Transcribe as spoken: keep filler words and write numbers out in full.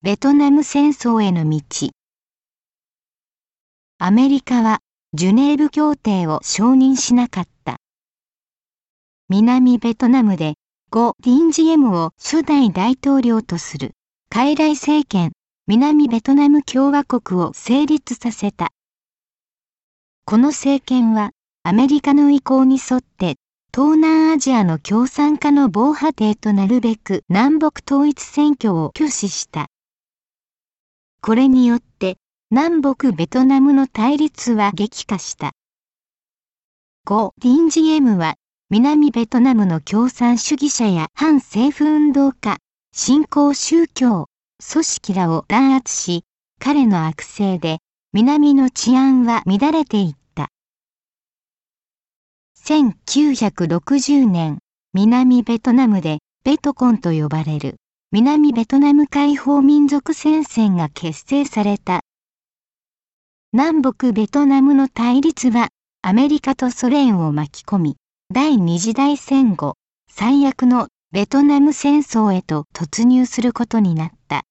ベトナム戦争への道。アメリカはジュネーブ協定を承認しなかった。南ベトナムでゴ・ディンジエムを初代大統領とする傀儡政権南ベトナム共和国を成立させた。この政権はアメリカの意向に沿って東南アジアの共産化の防波堤となるべく南北統一選挙を拒否した。これによって南北ベトナムの対立は激化した。ゴ・ディンジエムは南ベトナムの共産主義者や反政府運動家、新興宗教、組織らを弾圧し、彼の悪政で南の治安は乱れていった。せんきゅうひゃくろくじゅうねん、南ベトナムでベトコンと呼ばれる南ベトナム解放民族戦線が結成された。南北ベトナムの対立はアメリカとソ連を巻き込み、第二次大戦後、最悪のベトナム戦争へと突入することになった。